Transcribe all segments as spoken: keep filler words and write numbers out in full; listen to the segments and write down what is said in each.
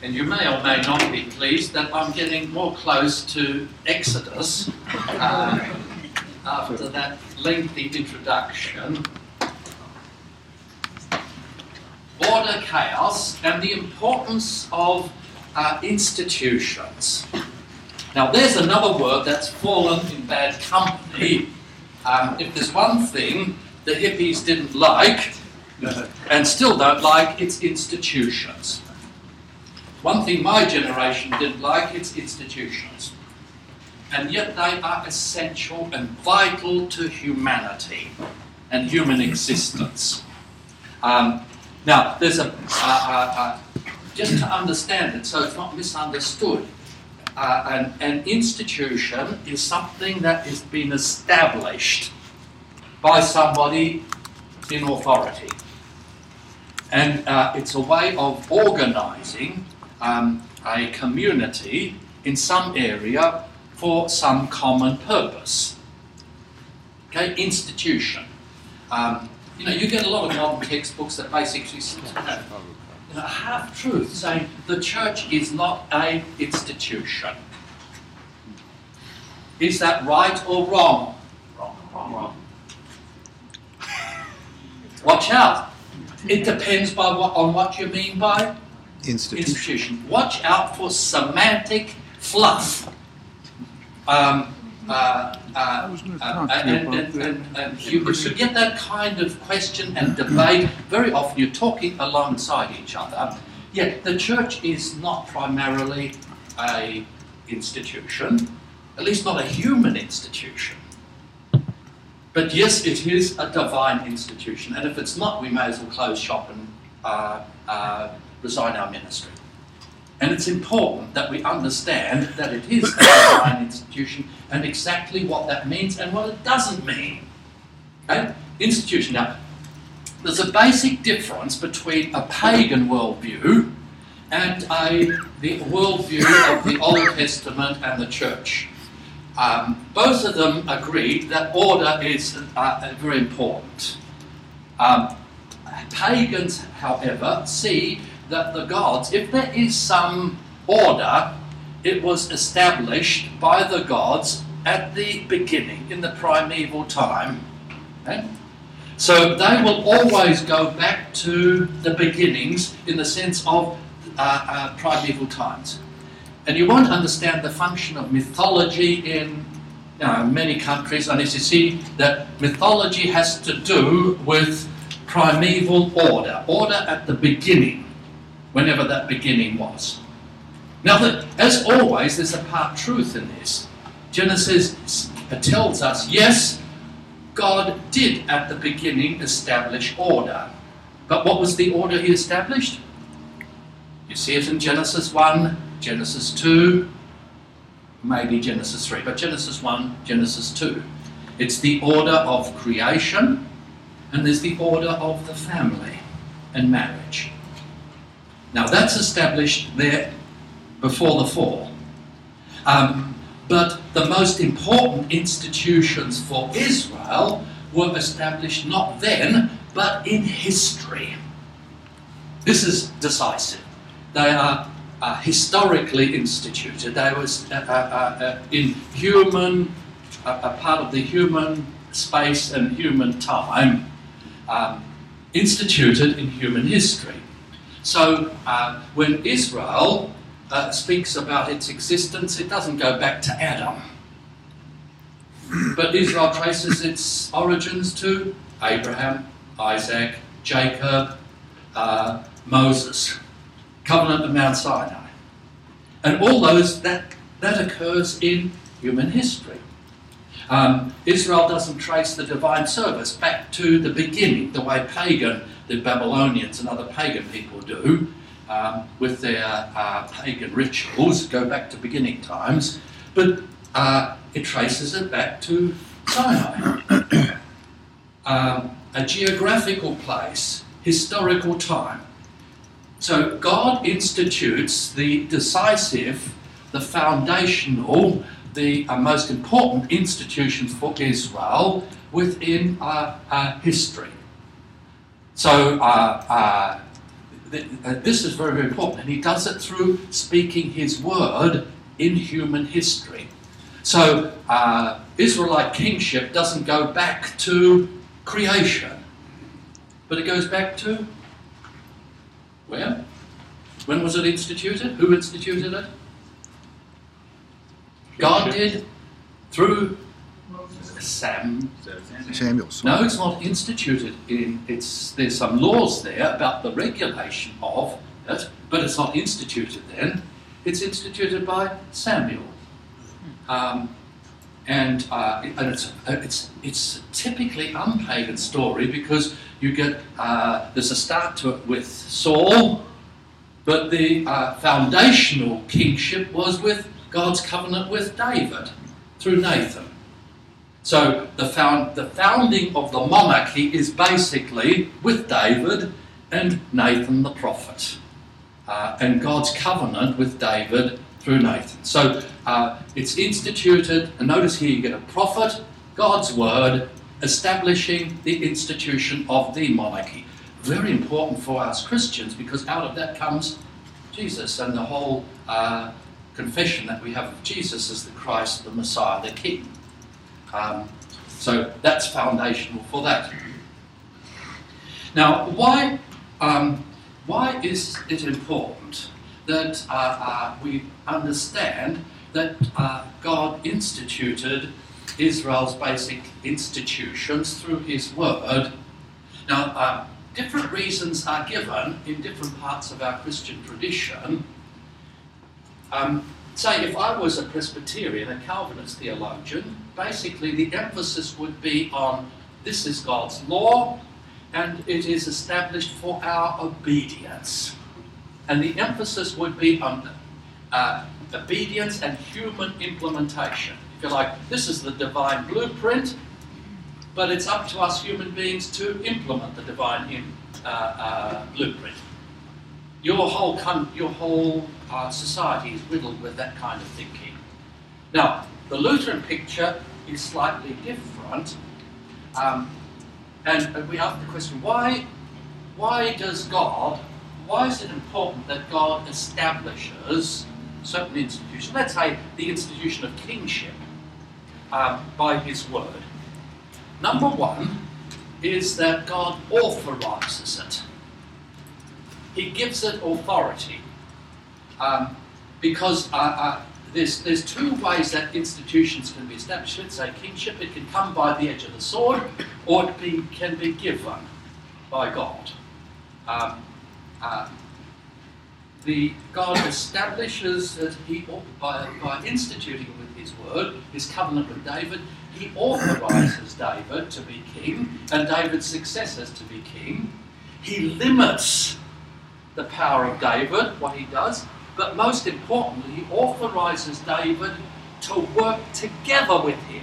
And you may or may not be pleased that I'm getting more close to Exodus uh, after that lengthy introduction. Order, chaos, and the importance of uh, institutions. Now, there's another word that's fallen in bad company. Um, if there's one thing the hippies didn't like, and still don't like, it's institutions. One thing my generation didn't like, it's institutions. And yet they are essential and vital to humanity and human existence. Um, now, there's a, uh, uh, uh, just to understand it so it's not misunderstood, uh, an, an institution is something that has been established by somebody in authority. And uh, it's a way of organising um, a community in some area for some common purpose. Okay, institution. Um, you know, you get a lot of modern textbooks that basically have you know, a half-truth saying the church is not an institution. Is that right or wrong? Wrong, wrong, wrong. Watch out. It depends by what, on what you mean by institution. institution. Watch out for semantic fluff. Um, uh, uh, uh, and, and, and, and you should get that kind of question and debate. Very often you're talking alongside each other. Yet the church is not primarily an institution, at least not a human institution. But yes, it is a divine institution, and if it's not, we may as well close shop and uh, uh, resign our ministry. And it's important that we understand that it is a divine institution and exactly what that means and what it doesn't mean. Okay? Institution. Now, there's a basic difference between a pagan worldview and a, the worldview of the Old Testament and the church. Um, both of them agreed that order is uh, very important. Um, pagans, however, see that the gods, if there is some order, it was established by the gods at the beginning, in the primeval time. Okay? So they will always go back to the beginnings in the sense of uh, uh, primeval times. And you won't understand the function of mythology in you know, many countries unless you see that mythology has to do with primeval order, order at the beginning, whenever that beginning was. Now, the, as always, there's a part truth in this. Genesis tells us, yes, God did at the beginning establish order. But what was the order he established? You see it in Genesis one, Genesis two, maybe Genesis three, but Genesis one, Genesis two. It's the order of creation, and there's the order of the family and marriage. Now that's established there before the fall. Um, but the most important institutions for Israel were established not then, but in history. This is decisive. They are uh, historically instituted. They were uh, uh, uh, in human, uh, a part of the human space and human time, um, instituted in human history. So uh, when Israel uh, speaks about its existence, it doesn't go back to Adam. But Israel traces its origins to Abraham, Isaac, Jacob, uh, Moses, covenant of Mount Sinai. And all those, that, that occurs in human history. Um, Israel doesn't trace the divine service back to the beginning, the way pagan, the Babylonians and other pagan people do, um, with their uh, pagan rituals, go back to beginning times, but uh, it traces it back to Sinai. um, a geographical place, historical time. So God institutes the decisive, the foundational, the uh, most important institutions for Israel within uh, uh, history. So uh, uh, th- uh, this is very, very important, and he does it through speaking his word in human history. So uh, Israelite kingship doesn't go back to creation, but it goes back to where? When was it instituted? Who instituted it? God did through Sam. Samuel. No, it's not instituted in. It's there's some laws there about the regulation of it, but it's not instituted then. It's instituted by Samuel, um, and uh, and it's it's it's a typically unpagan story because you get uh, there's a start to it with Saul, but the uh, foundational kingship was with God's covenant with David through Nathan. So the, found, the founding of the monarchy is basically with David and Nathan the prophet, uh, and God's covenant with David through Nathan. So uh, it's instituted, and notice here you get a prophet, God's word, establishing the institution of the monarchy. Very important for us Christians, because out of that comes Jesus and the whole uh, confession that we have of Jesus as the Christ, the Messiah, the King. Um, so that's foundational for that. Now, why um, why is it important that uh, uh, we understand that uh, God instituted Israel's basic institutions through His Word? Now, uh, different reasons are given in different parts of our Christian tradition. Um, say, if I was a Presbyterian, a Calvinist theologian, basically the emphasis would be on this is God's law and it is established for our obedience. And the emphasis would be on uh, obedience and human implementation. If you like, this is the divine blueprint, but it's up to us human beings to implement the divine in, uh, uh, blueprint. Your whole, con- your whole uh, society is riddled with that kind of thinking. Now, the Lutheran picture is slightly different, um, and we ask the question, why, why does God, why is it important that God establishes certain institutions, let's say the institution of kingship, um, by His Word? Number one is that God authorizes it. He gives it authority, um, because uh, uh, there's, there's two ways that institutions can be established. Let's say kingship, it can come by the edge of the sword, or it be, can be given by God. Um, uh, the God establishes that He, by, by instituting with His Word, His covenant with David, He authorizes David to be king, and David's successors to be king. He limits the power of David, what he does, but most importantly, he authorizes David to work together with him.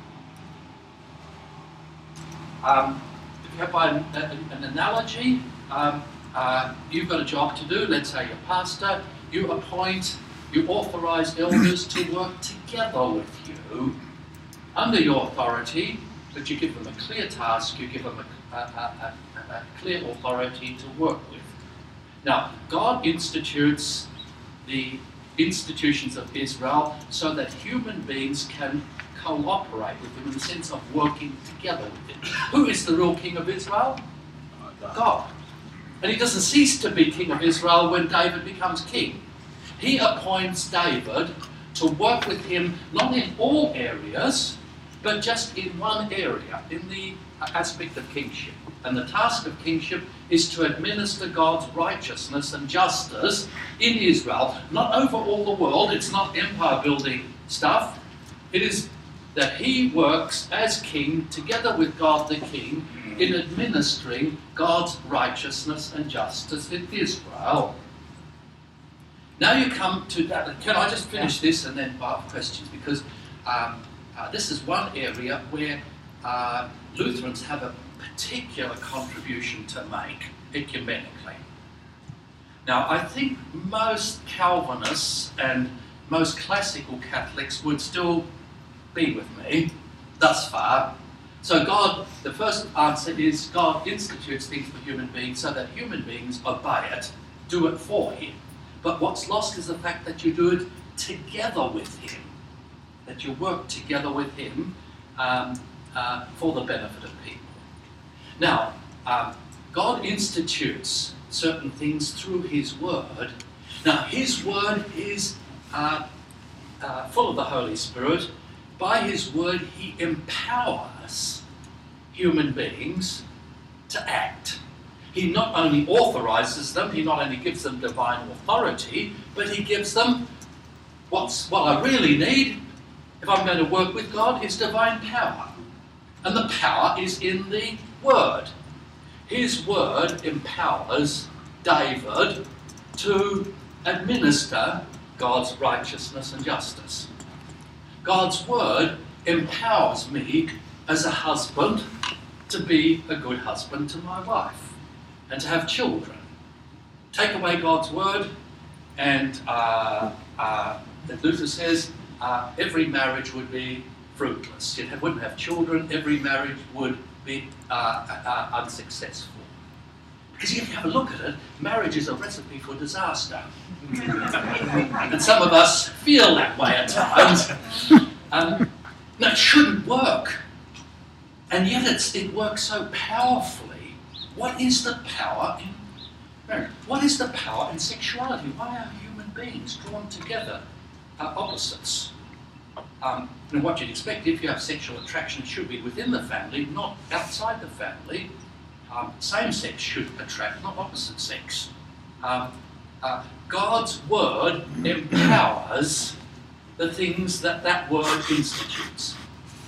Um, if you have by an, an analogy, um, uh, you've got a job to do, let's say you're a pastor, you appoint, you authorize elders to work together with you under your authority, but you give them a clear task, you give them a, a, a, a, a clear authority to work with. Now, God institutes the institutions of Israel so that human beings can cooperate with him in the sense of working together with him. Who is the real king of Israel? God. And he doesn't cease to be king of Israel when David becomes king. He appoints David to work with him not in all areas, but just in one area, in the aspect of kingship. And the task of kingship is to administer God's righteousness and justice in Israel, not over all the world. It's not empire building stuff. It is that he works as king together with God the king in administering God's righteousness and justice in Israel. Now you come to that. Can I just finish this and then ask questions? Because um, uh, this is one area where uh, Lutherans have a particular contribution to make ecumenically. Now, I think most Calvinists and most classical Catholics would still be with me thus far. So God, the first answer is God institutes things for human beings so that human beings obey it, do it for him. But what's lost is the fact that you do it together with him, that you work together with him um, uh, for the benefit of people. Now, um, God institutes certain things through his word. Now, his word is uh, uh, full of the Holy Spirit. By his word, he empowers human beings to act. He not only authorizes them, he not only gives them divine authority, but he gives them what's, what I really need, if I'm going to work with God, is divine power. And the power is in the word. His word empowers David to administer God's righteousness and justice. God's word empowers me as a husband to be a good husband to my wife and to have children. Take away God's word and uh, uh, Luther says uh, every marriage would be fruitless. You wouldn't have children, every marriage would be uh, uh, unsuccessful. Because if you have a look at it, marriage is a recipe for disaster. And some of us feel that way at times. Um, no, it shouldn't work. And yet it's, it works so powerfully. What is the power in marriage? What is the power in sexuality? Why are human beings drawn together, uh, opposites? Um, and what you'd expect, if you have sexual attraction, it should be within the family, not outside the family. Um, same sex should attract, not opposite sex. Um, uh, God's word empowers the things that that word institutes.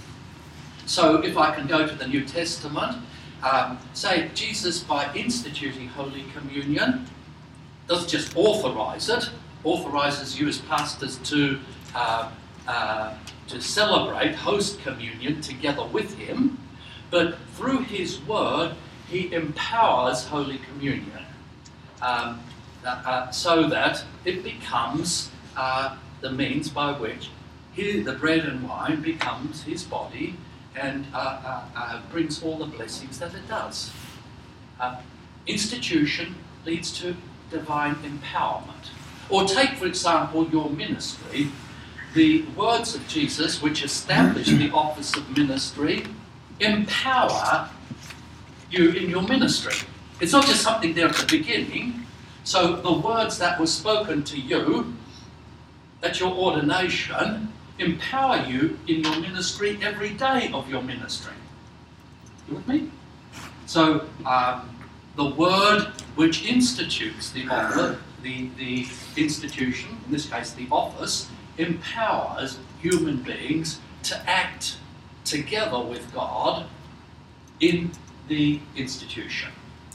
So if I can go to the New Testament, um, say Jesus, by instituting Holy Communion, doesn't just authorize it, authorizes you as pastors to uh, uh, to celebrate, host communion together with him, but through his word, he empowers Holy Communion um, uh, uh, so that it becomes uh, the means by which he, the bread and wine becomes his body and uh, uh, uh, brings all the blessings that it does. Uh, institution leads to divine empowerment. Or take, for example, your ministry. The words of Jesus, which establish the office of ministry, empower you in your ministry. It's not just something there at the beginning. So the words that were spoken to you at your ordination empower you in your ministry every day of your ministry. You with me? So um, the word which institutes the office, the, the institution, in this case the office, empowers human beings to act together with God in the institution.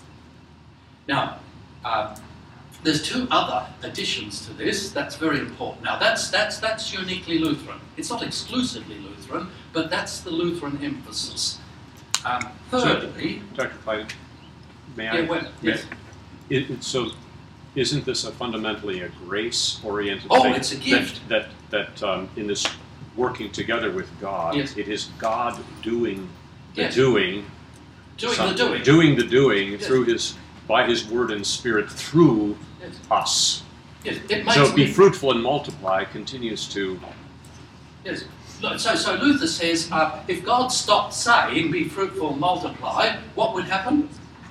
Now, uh, there's two other additions to this that's very important. Now, that's that's that's uniquely Lutheran. It's not exclusively Lutheran, but that's the Lutheran emphasis. Um, thirdly, so, Doctor Clayton, may I? Yeah, well, yes. It, it, so, isn't this a fundamentally a grace-oriented oh, thing? it's a gift. That that, that um, in this working together with God, yes. It is God doing the yes. doing, doing some, the doing, doing the doing yes. through His by His Word and Spirit through yes. us. Yes. It makes so, be me, fruitful and multiply continues to. Yes. So, so Luther says, uh, if God stopped saying, "Be fruitful and multiply," what would happen?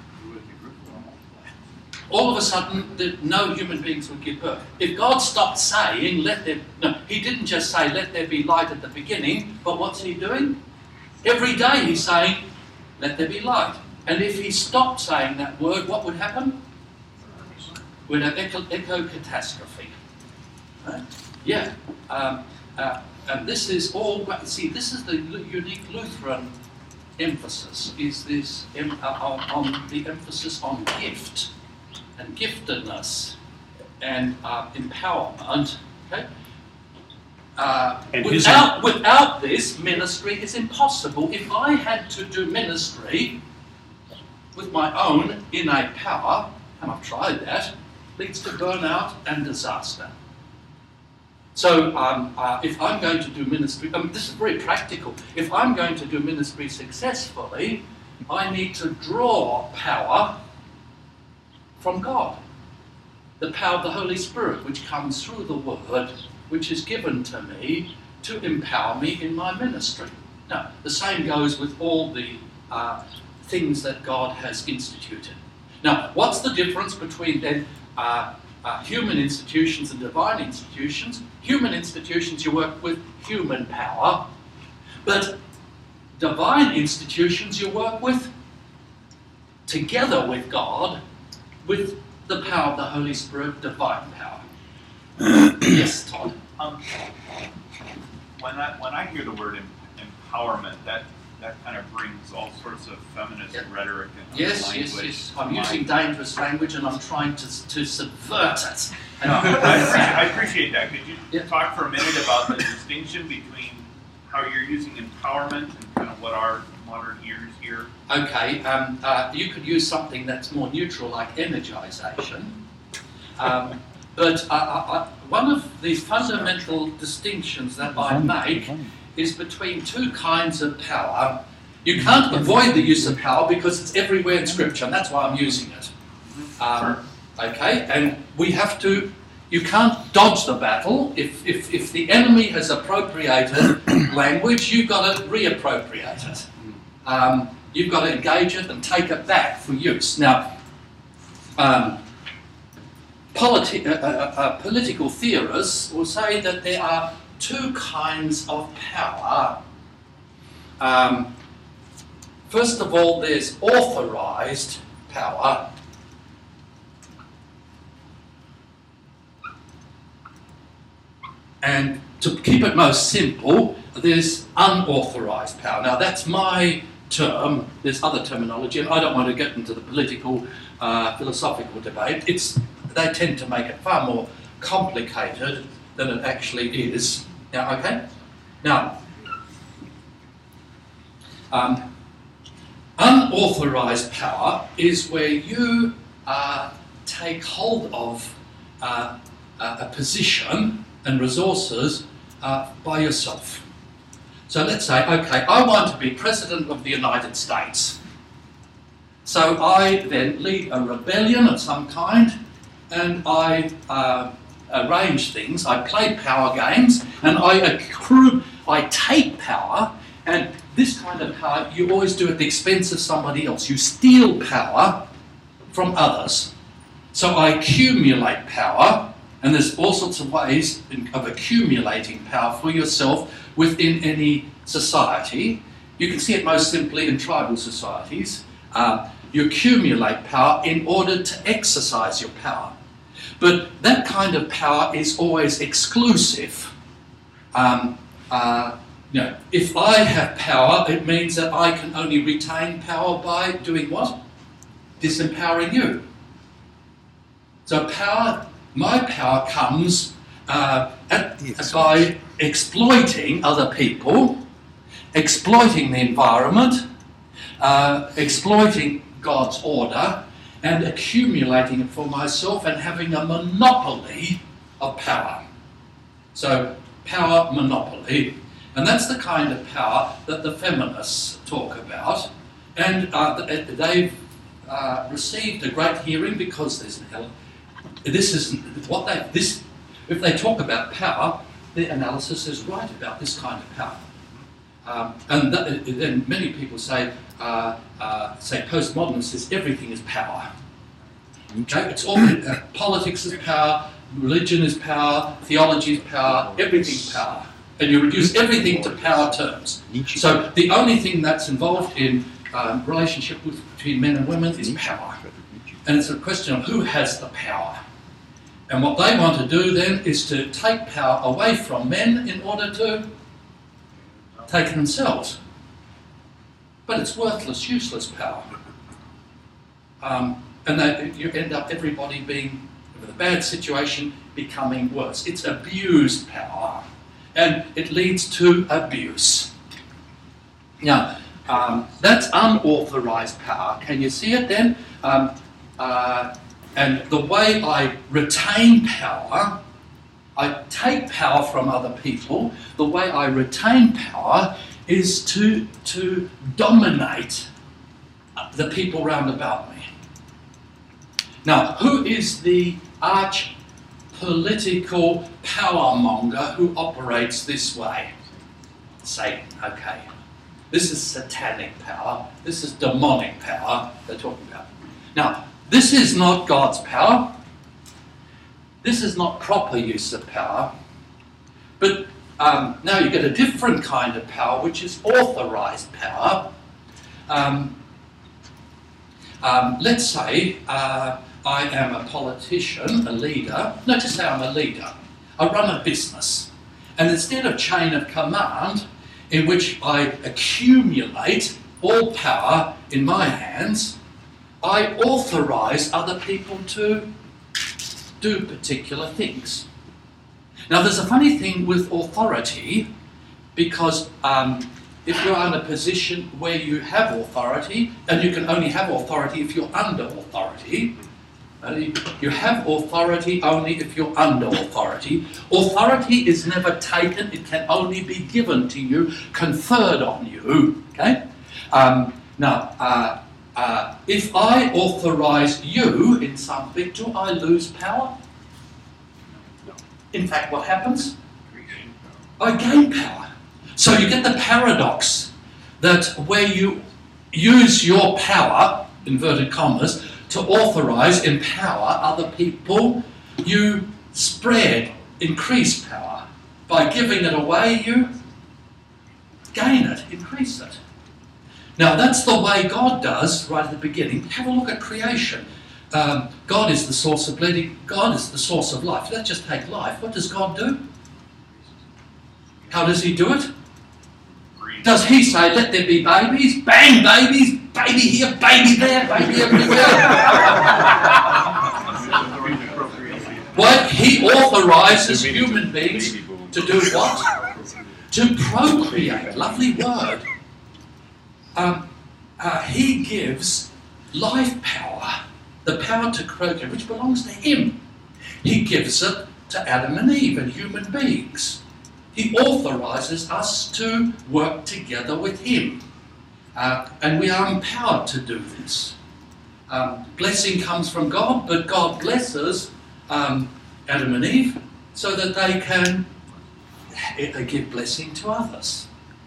All of a sudden, the, no human beings would give birth. If God stopped saying, let there... No, he didn't just say, let there be light at the beginning, but what's he doing? Every day he's saying, let there be light. And if he stopped saying that word, what would happen? We'd have eco, eco catastrophe. Right? Yeah. Um, uh, and this is all... See, this is the unique Lutheran emphasis, is this um, uh, on, on the emphasis on gift. And giftedness and uh, empowerment. Okay? Uh, and without, without this, ministry is impossible. If I had to do ministry with my own innate power, and I've tried that, leads to burnout and disaster. So um, uh, if I'm going to do ministry, um, this is very practical. If I'm going to do ministry successfully, I need to draw power from God. The power of the Holy Spirit, which comes through the Word, which is given to me to empower me in my ministry. Now, the same goes with all the uh, things that God has instituted. Now, what's the difference between then uh, uh, human institutions and divine institutions? Human institutions, you work with human power, but divine institutions, you work with, together with God, with the power of the Holy Spirit, divine power. Yes, Todd. Um, when I when I hear the word em- empowerment, that that kind of brings all sorts of feminist yep. rhetoric and yes, language. Yes, yes, I'm using dangerous language and I'm trying to to subvert it. No, I, appreciate, I appreciate that. Could you yep. talk for a minute about the distinction between how you're using empowerment and kind of what our modern ears hear? Okay, um, uh, you could use something that's more neutral, like energization. Um, but uh, uh, one of the fundamental distinctions that I make is between two kinds of power. You can't avoid the use of power because it's everywhere in Scripture, and that's why I'm using it. Um, okay, and we have to, you can't dodge the battle. If, if, if the enemy has appropriated language, you've got to reappropriate it. Um, you've got to engage it and take it back for use. Now, um, politi- uh, uh, uh, political theorists will say that there are two kinds of power. Um, first of all, there's authorized power. And to keep it most simple, there's unauthorized power. Now, that's my term. There's other terminology, and I don't want to get into the political, uh, philosophical debate. It's, they tend to make it far more complicated than it actually is. Now, okay? Now, um, unauthorized power is where you uh, take hold of uh, a position and resources uh, by yourself. So let's say, okay, I want to be President of the United States. So I then lead a rebellion of some kind, and I uh, arrange things, I play power games, and I accrue, I take power, and this kind of power you always do at the expense of somebody else. You steal power from others. So I accumulate power, and there's all sorts of ways of accumulating power for yourself within any society. You can see it most simply in tribal societies. Uh, you accumulate power in order to exercise your power. But that kind of power is always exclusive. Um, uh, you know, if I have power, it means that I can only retain power by doing what? Disempowering you. So power, my power comes uh, at, by exploiting other people, exploiting the environment, uh, exploiting God's order, and accumulating it for myself and having a monopoly of power. So, power monopoly. And that's the kind of power that the feminists talk about. And uh, they've uh, received a great hearing because there's an element. This is what they, this, if they talk about power, their analysis is right about this kind of power. Um, and that, then many people say, uh, uh, say postmodernists says everything is power. Okay? It's all, uh, politics is power, religion is power, theology is power, everything's power. And you reduce everything to power terms. So the only thing that's involved in um, relationship with, between men and women is power. And it's a question of who has the power. And what they want to do then is to take power away from men in order to take it themselves. But it's worthless, useless power. Um, and they, you end up everybody being, with a bad situation, becoming worse. It's abused power. And it leads to abuse. Now, um, that's unauthorized power. Can you see it then? Um, uh, and the way I retain power, I take power from other people. The way I retain power is to, to dominate the people round about me. Now, who is the arch political powermonger who operates this way? Satan, okay. This is satanic power. This is demonic power they're talking about. Now, this is not God's power. This is not proper use of power. But um, now you get a different kind of power, which is authorized power. Um, um, let's say uh, I am a politician, a leader. No, just say I'm a leader. I run a business. And instead of chain of command, in which I accumulate all power in my hands, I authorize other people to do particular things. Now, there's a funny thing with authority, because um, if you're in a position where you have authority, and you can only have authority if you're under authority, you have authority only if you're under authority. Authority is never taken, it can only be given to you, conferred on you. Okay? Um, now, uh, uh, if I authorize you in something, do I lose power? No. In fact, what happens? I gain power. So you get the paradox that where you use your power, inverted commas, to authorize, empower other people, you spread, increase power. By giving it away, you gain it, increase it. Now, that's the way God does right at the beginning. Have a look at creation. Um, God is the source of bleeding. God is the source of life. Let's just take life. What does God do? How does he do it? Does he say, let there be babies? Bang, babies! Baby here, baby there, baby everywhere. What? He authorizes human beings to do what? To procreate. Lovely word. Um, uh, he gives life power, the power to procreate, which belongs to him. He gives it to Adam and Eve and human beings. He authorizes us to work together with him. Uh, and we are empowered to do this. Um, blessing comes from God, but God blesses um, Adam and Eve so that they can uh, give blessing to others.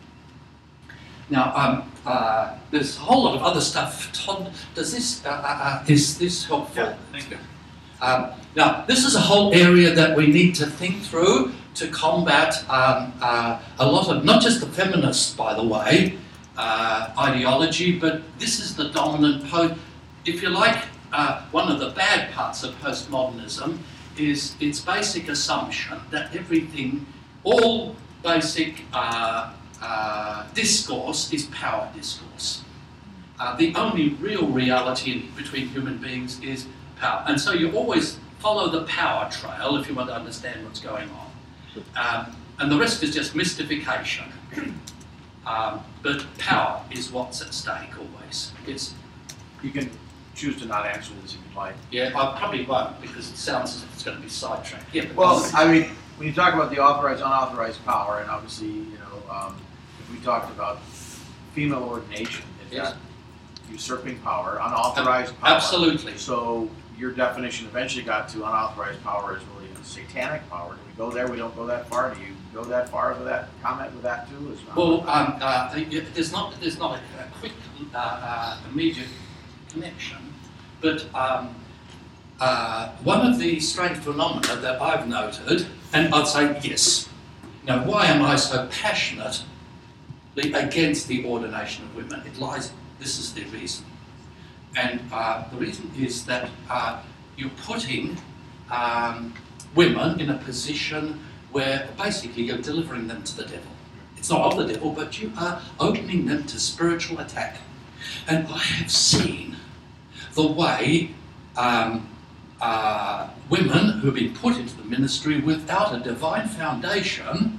Now, um, uh, there's a whole lot of other stuff. Todd, does this, uh, uh, is this helpful? Yeah, thank you. Um, now, this is a whole area that we need to think through to combat um, uh, a lot of, not just the feminists, by the way, uh, ideology, but this is the dominant, po- if you like, uh, one of the bad parts of postmodernism is its basic assumption that everything, all basic uh, uh, discourse is power discourse. Uh, the only real reality in, between human beings is power. And so you always follow the power trail if you want to understand what's going on. Um, and the rest is just mystification. Um, but power is what's at stake always. It's, you can choose to not answer this if you'd like. Yeah, I probably won't, because it sounds as if it's going to be sidetracked. Yeah, well, I mean, when you talk about the authorized, unauthorized power, and obviously, you know, um, if we talked about female ordination, is yes. that usurping power, unauthorized power? Absolutely. So your definition eventually got to unauthorized power is really a satanic power. Do we go there? We don't go that far. Do you go that far with that comment with that too? As well, well um, uh, there's not there's not a, a quick uh, uh, immediate connection, but um, uh, one of the strange phenomena that I've noted, and I'd say yes. Now, why am I so passionately against the ordination of women? It lies. This is the reason. And uh, the reason is that uh, you're putting um, women in a position where basically you're delivering them to the devil. It's not of the devil, but you are opening them to spiritual attack. And I have seen the way um, uh, women who have been put into the ministry without a divine foundation,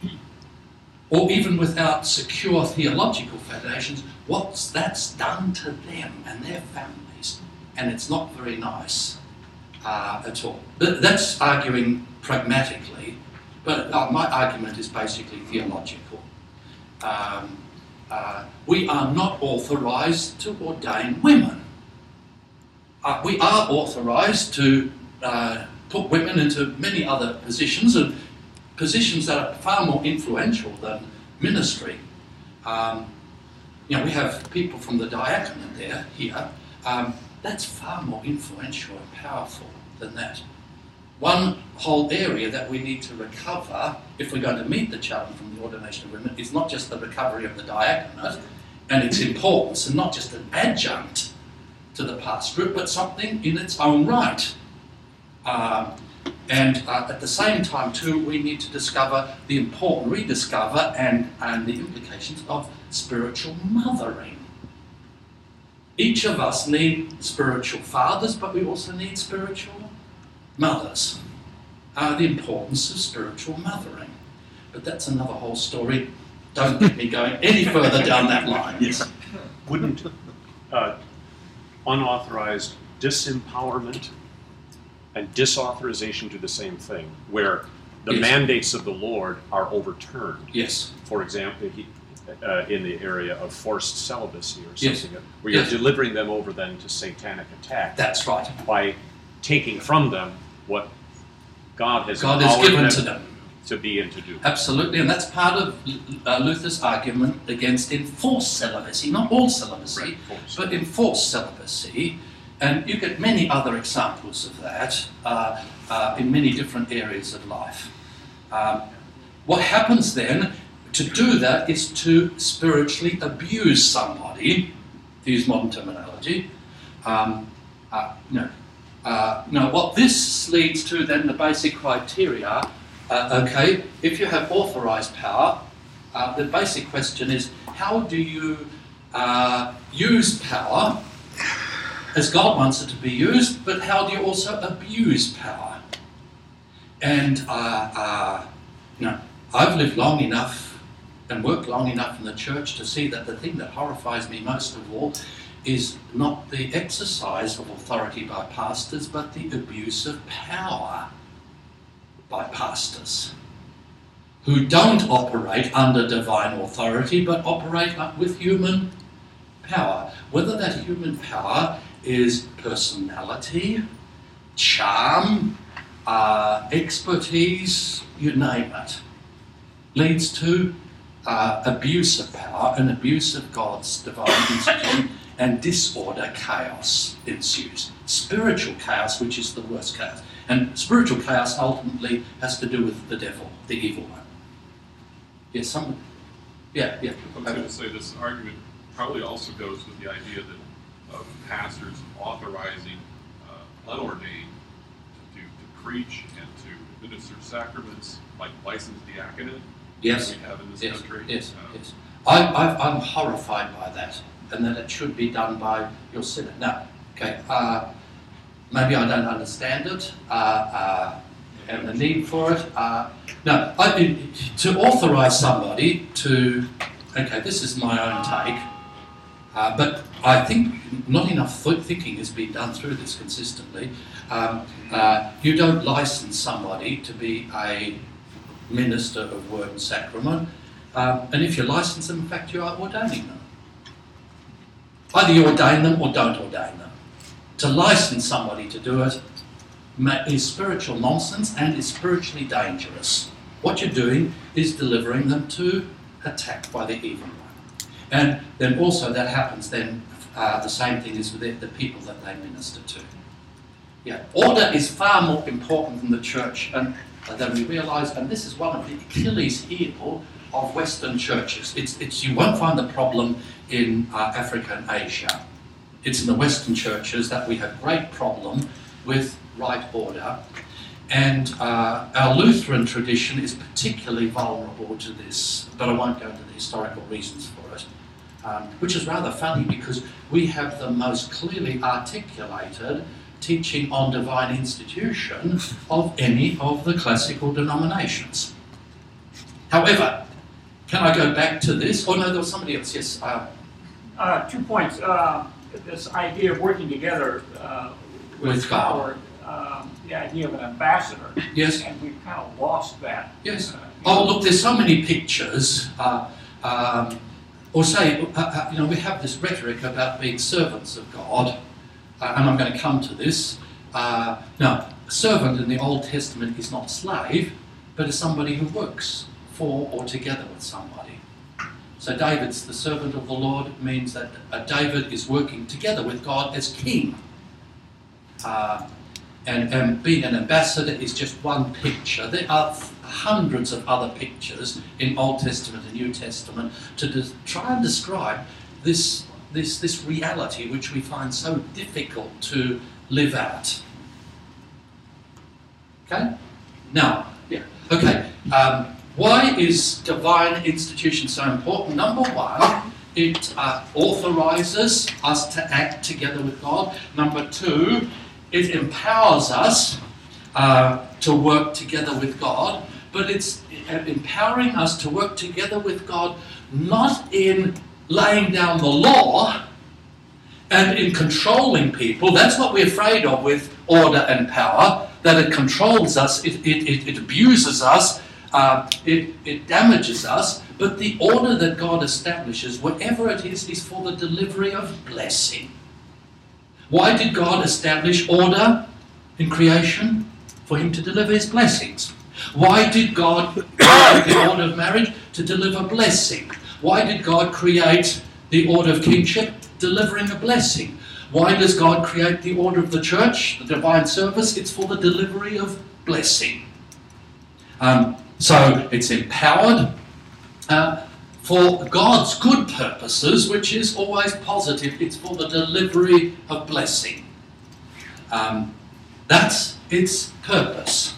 or even without secure theological foundations, what that's done to them and their families. And it's not very nice. uh, at all. But that's arguing pragmatically, but uh, my argument is basically theological. Um, uh, we are not authorized to ordain women. Uh, we are authorized to uh, put women into many other positions, and positions that are far more influential than ministry. Um, you know, we have people from the diaconate there, here. Um, that's far more influential and powerful than that. One whole area that we need to recover, if we're going to meet the challenge from the ordination of women, is not just the recovery of the diaconate and its importance, and not just an adjunct to the pastorate, but something in its own right. Um, and uh, at the same time, too, we need to discover the important, rediscover, and, and the implications of spiritual mothering. Each of us need spiritual fathers, but we also need spiritual mothers. Uh, the importance of spiritual mothering. But that's another whole story. Don't get me going any further down that line. Yes. Wouldn't uh, unauthorized disempowerment and disauthorization do the same thing, where the yes. mandates of the Lord are overturned? Yes. For example, he, uh, in the area of forced celibacy or something, yes. where you're yes. delivering them over then to satanic attack. That's right. By taking from them what God has, God has given them to them to be and to do. Absolutely, and that's part of uh, Luther's argument against enforced celibacy, not all celibacy, right, enforced. but enforced celibacy. And you get many other examples of that uh, uh, in many different areas of life. Um, what happens then to do that is to spiritually abuse somebody, to use modern terminology. Um, uh, no. Uh, now, what this leads to then, the basic criteria, uh, okay, if you have authorized power, uh, the basic question is, how do you uh, use power as God wants it to be used, but how do you also abuse power? And, uh, uh, you know, I've lived long enough and worked long enough in the church to see that the thing that horrifies me most of all is not the exercise of authority by pastors, but the abuse of power by pastors, who don't operate under divine authority, but operate with human power. Whether that human power is personality, charm, uh, expertise, you name it, leads to uh, abuse of power and abuse of God's divine institution, and disorder, chaos ensues. Spiritual chaos, which is the worst chaos. And spiritual chaos ultimately has to do with the devil, the evil one. Yes, someone? Yeah, yeah. I was going to say this argument probably also goes with the idea that of pastors authorizing uh, unordained to, to preach and to administer sacraments, like licensed diaconate. Yes. That we have in this yes. country. Yes. Uh, yes. I, I've, I'm horrified by that, and that it should be done by your synod. Now, okay. Uh, maybe I don't understand it, uh, uh, and the need for it. Uh, no, I, to authorise somebody to, okay, this is my own take, uh, but I think not enough th- thinking has been done through this consistently. Um, uh, you don't license somebody to be a minister of word and sacrament, um, and if you license them, in fact, you are ordaining them. Either you ordain them or don't ordain them. To license somebody to do it is spiritual nonsense and is spiritually dangerous. What you're doing is delivering them to attack by the evil one. And then also that happens then, uh, the same thing is with the, the people that they minister to. Yeah, order is far more important in the church and, uh, than we realise, and this is one of the Achilles heel of Western churches. It's, it's, you won't find the problem in uh, Africa and Asia. It's in the Western churches that we have great problem with right order, and uh, our Lutheran tradition is particularly vulnerable to this, but I won't go into the historical reasons for it, um, which is rather funny because we have the most clearly articulated teaching on divine institution of any of the classical denominations. However, can I go back to this? Oh no, there was somebody else, yes. Uh, uh, two points. Uh, this idea of working together uh, with, with power. God. Uh, um, the idea of an ambassador. Yes. And we've kind of lost that. Yes. Uh, you Oh, know. look, there's so many pictures. Uh, um, or say, uh, uh, you know, we have this rhetoric about being servants of God, uh, and I'm going to come to this. Uh, now, a servant in the Old Testament is not a slave, but is somebody who works for or together with somebody. So David's the servant of the Lord means that uh, David is working together with God as king. Uh, and, and being an ambassador is just one picture. There are th- hundreds of other pictures in Old Testament and New Testament to des- try and describe this, this, this reality which we find so difficult to live out. Okay? Now, yeah. Okay. Um, why is divine institution so important? Number one, it uh, authorizes us to act together with God. Number two, it empowers us uh, to work together with God, but it's empowering us to work together with God not in laying down the law and in controlling people. That's what we're afraid of with order and power, that it controls us, it, it, it, it abuses us, uh, it, it damages us. But the order that God establishes, whatever it is, is for the delivery of blessing. Why did God establish order in creation? For him to deliver his blessings. Why did God create the order of marriage? To deliver blessing. Why did God create the order of kingship? Delivering a blessing. Why does God create the order of the church, the divine service? It's for the delivery of blessing. Um, so it's empowered uh, for God's good purposes, which is always positive. It's for the delivery of blessing. Um, that's its purpose.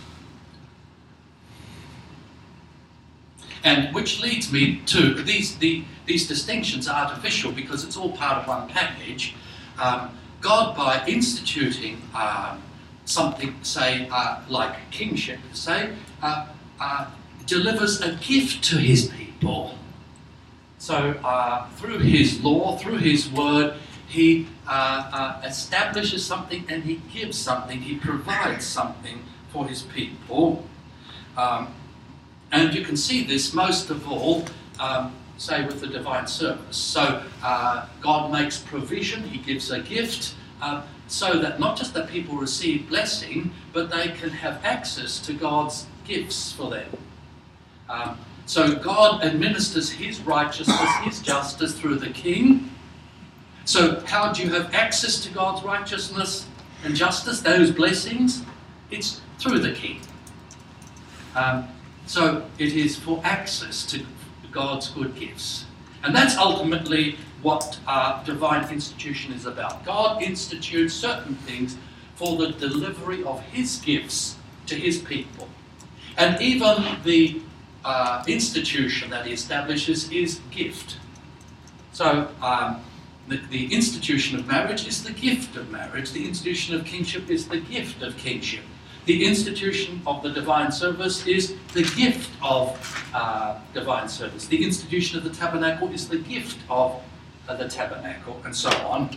And which leads me to these the, these distinctions are artificial because it's all part of one package. Um, God, by instituting um, something, say, uh, like kingship, say, uh, uh, delivers a gift to his people. So uh, through his law, through his word, he uh, uh, establishes something and he gives something, he provides something for his people. Um, and you can see this most of all, um, say, with the divine service. So uh, God makes provision, he gives a gift, uh, so that not just that people receive blessing, but they can have access to God's gifts for them. Um, so God administers his righteousness, his justice through the king. So how do you have access to God's righteousness and justice, those blessings? It's through the king. Um, so it is for access to God's good gifts. And that's ultimately what uh, divine institution is about. God institutes certain things for the delivery of his gifts to his people. And even the uh, institution that he establishes is gift. So um, the, the institution of marriage is the gift of marriage. The institution of kingship is the gift of kingship. The institution of the divine service is the gift of uh, divine service. The institution of the tabernacle is the gift of uh, the tabernacle, and so on.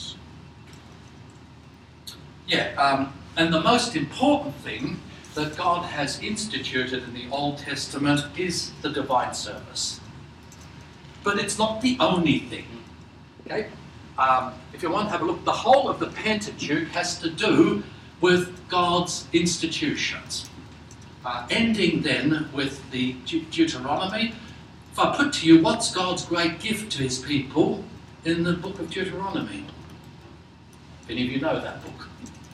Yeah, um, and the most important thing that God has instituted in the Old Testament is the divine service. But it's not the only thing. Okay? Um, if you want to have a look, the whole of the Pentateuch has to do with God's institutions. Uh, ending then with the De- Deuteronomy. If I put to you, what's God's great gift to his people in the book of Deuteronomy? If any of you know that book.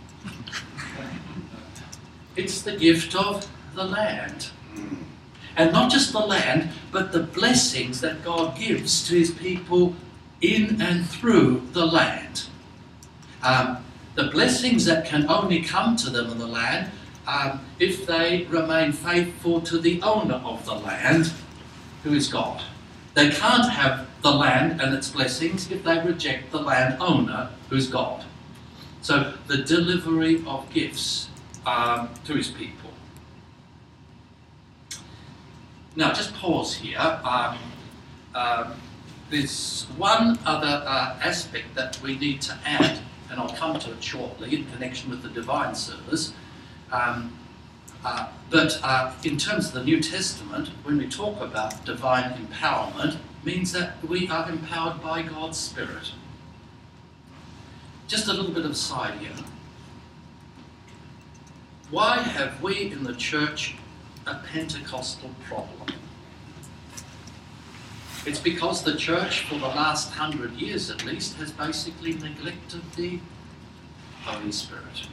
It's the gift of the land. And not just the land, but the blessings that God gives to his people in and through the land. Um, the blessings that can only come to them in the land um, if they remain faithful to the owner of the land, who is God. They can't have the land and its blessings if they reject the landowner, who is God. So the delivery of gifts um, to his people. Now, just pause here. Um, um, there's one other uh, aspect that we need to add, and I'll come to it shortly in connection with the divine service, Um, uh, but uh, in terms of the New Testament, when we talk about divine empowerment, means that we are empowered by God's Spirit. Just a little bit of aside here. Why have we in the church a Pentecostal problem? It's because the church, for the last hundred years at least, has basically neglected the Holy Spirit.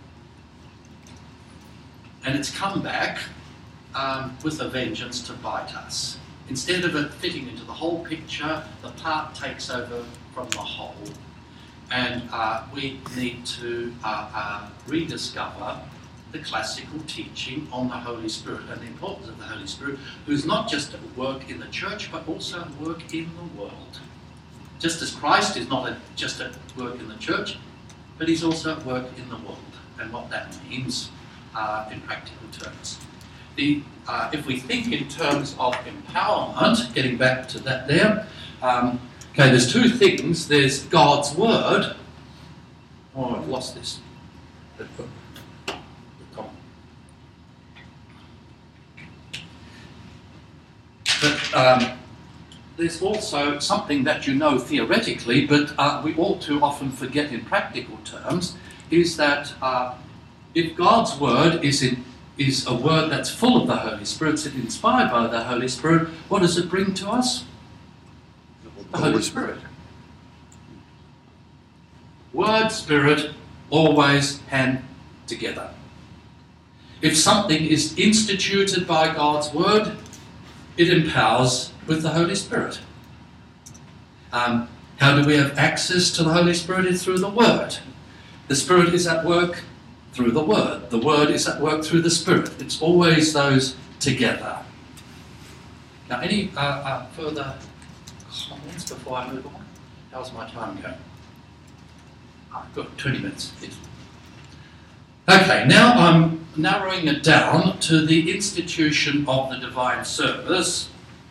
And it's come back um, with a vengeance to bite us. Instead of it fitting into the whole picture, the part takes over from the whole. And uh, we need to uh, uh, rediscover the classical teaching on the Holy Spirit and the importance of the Holy Spirit, who's not just at work in the church, but also at work in the world. Just as Christ is not at, just at work in the church, but he's also at work in the world, and what that means uh, in practical terms. The, uh, if we think in terms of empowerment, getting back to that there, um, okay, there's two things. There's God's Word. Oh, I've lost this. But um, there's also something that you know theoretically, but uh, we all too often forget in practical terms, is that uh, if God's Word is in, is a word that's full of the Holy Spirit, it's inspired by the Holy Spirit, what does it bring to us? The Holy Spirit. Word, Spirit, always hand together. If something is instituted by God's Word, it empowers with the Holy Spirit. Um, how do we have access to the Holy Spirit? It's through the Word. The Spirit is at work through the Word. The Word is at work through the Spirit. It's always those together. Now, any uh, uh, further comments before I move on? How's my time going? Ah, good, twenty minutes. Yes. Okay, now I'm narrowing it down to the institution of the divine service.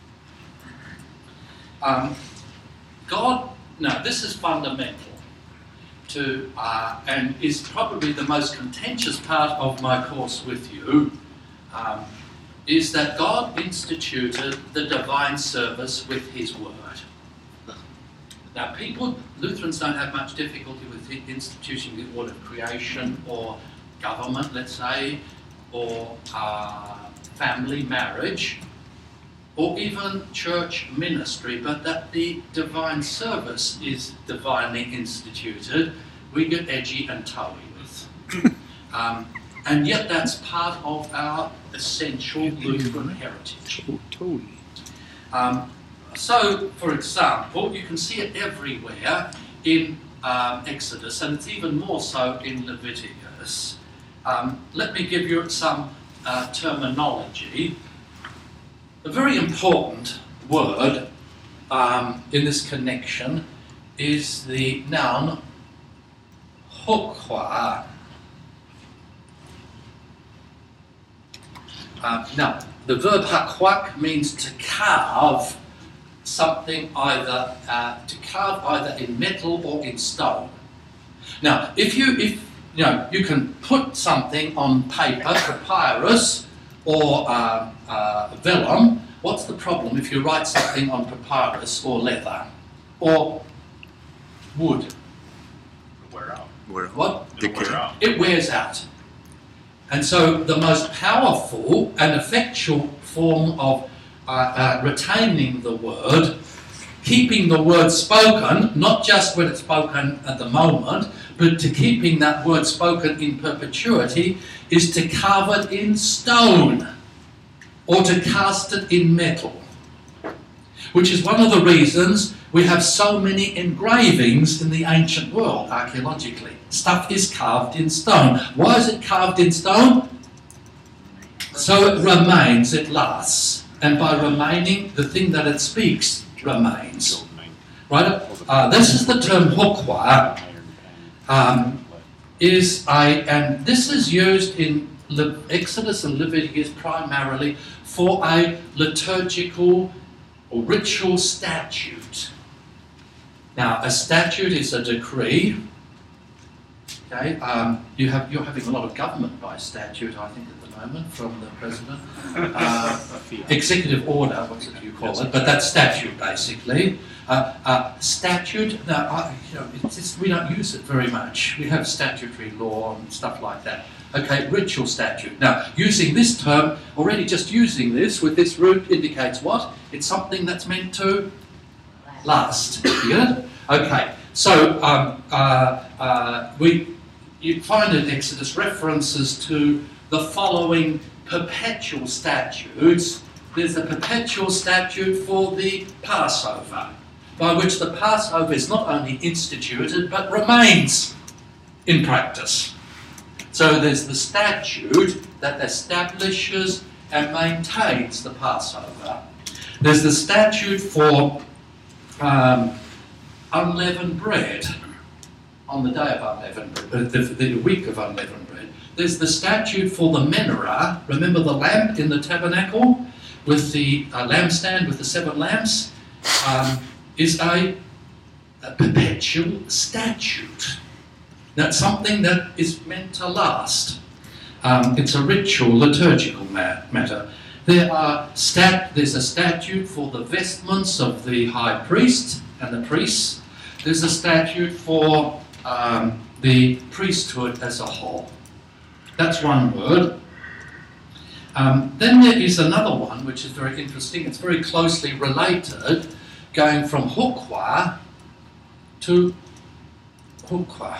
Um, God, now this is fundamental to, uh, and is probably the most contentious part of my course with you, um, is that God instituted the divine service with his word. Now people, Lutherans don't have much difficulty with instituting the order of creation or government, let's say, or uh, family marriage, or even church ministry, but that the divine service is divinely instituted, we get edgy and towy with. um, and yet that's part of our essential Lutheran heritage. Um, so, for example, you can see it everywhere in um, Exodus, and it's even more so in Leviticus. Um, let me give you some uh, terminology. A very important word um, in this connection is the noun hokwa. Uh, now, the verb hakwak means to carve something, either uh, to carve either in metal or in stone. Now, if you if you know you can put something on paper, papyrus, or uh, uh, vellum, what's the problem if you write something on papyrus or leather or wood? It'll wear out. Wear out. What? It'll wear out. It wears out. And so the most powerful and effectual form of uh, uh, retaining the word, keeping the word spoken, not just when it's spoken at the moment, but to keeping that word spoken in perpetuity, is to carve it in stone or to cast it in metal. Which is one of the reasons we have so many engravings in the ancient world, archaeologically. Stuff is carved in stone. Why is it carved in stone? So it remains, it lasts. And by remaining, the thing that it speaks remains. Right? Uh, this is the term hokwa. Um, is a, and this is used in Le- Exodus and Leviticus primarily for a liturgical or ritual statute. Now, a statute is a decree Okay, um, you have, you're having a lot of government by statute, I think, at the moment from the president. Uh, executive order, what do you call it? But that's statute, basically. Uh, uh, statute, now, I, you know, it's, it's, we don't use it very much. We have statutory law and stuff like that. Okay, ritual statute. Now, using this term, already just using this with this root indicates what? It's something that's meant to last. You get it? Okay, so um, uh, uh, we you find in Exodus references to the following perpetual statutes. There's a perpetual statute for the Passover, by which the Passover is not only instituted but remains in practice. So there's the statute that establishes and maintains the Passover. There's the statute for um, unleavened bread on the day of unleavened bread, the, the week of unleavened bread. There's the statute for the menorah. Remember the lamp in the tabernacle with the uh, lampstand with the seven lamps? Um, is a, a perpetual statute. That's something that is meant to last. Um, it's a ritual, liturgical ma- matter. There are stat. There's a statute for the vestments of the high priest and the priests. There's a statute for um, the priesthood as a whole. That's one word. Um, then there is another one which is very interesting. It's very closely related, going from hukwa to hukwa.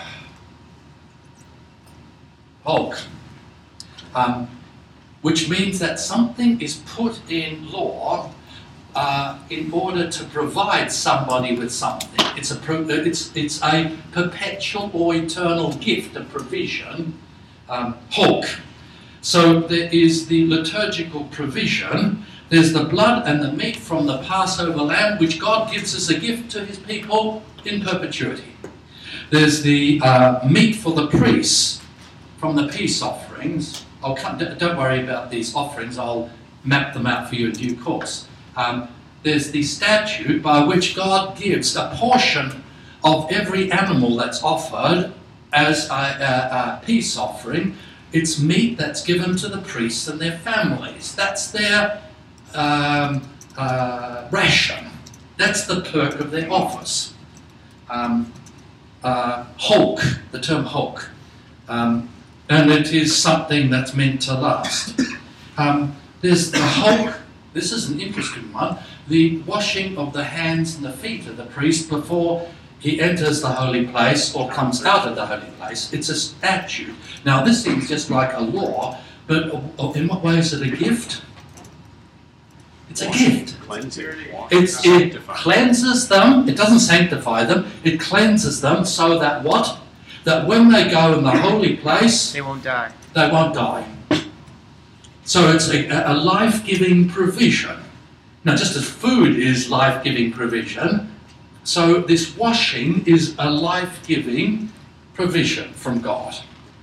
Hulk. Um, which means that something is put in law uh, in order to provide somebody with something. It's a, pro- it's, it's a perpetual or eternal gift, a provision, um, Hulk. So there is the liturgical provision. There's the blood and the meat from the Passover lamb, which God gives as a gift to his people in perpetuity. There's the uh, meat for the priests from the peace offerings. I'll come, don't worry about these offerings, I'll map them out for you in due course. Um, there's the statute by which God gives a portion of every animal that's offered as a, a, a peace offering. It's meat that's given to the priests and their families. That's their um, uh, ration. That's the perk of their office. Um, uh, hulk, the term hulk. Um, and it is something that's meant to last. Um, there's the hulk, this is an interesting one, the washing of the hands and the feet of the priest before he enters the holy place or comes out of the holy place. It's a statute. Now this seems just like a law, but in what way is it a gift? It's a gift. It's, it cleanses them, it doesn't sanctify them, it cleanses them so that what? That when they go in the holy place, they won't die. They won't die. So it's a, a life-giving provision. Now, just as food is life-giving provision, so this washing is a life-giving provision from God.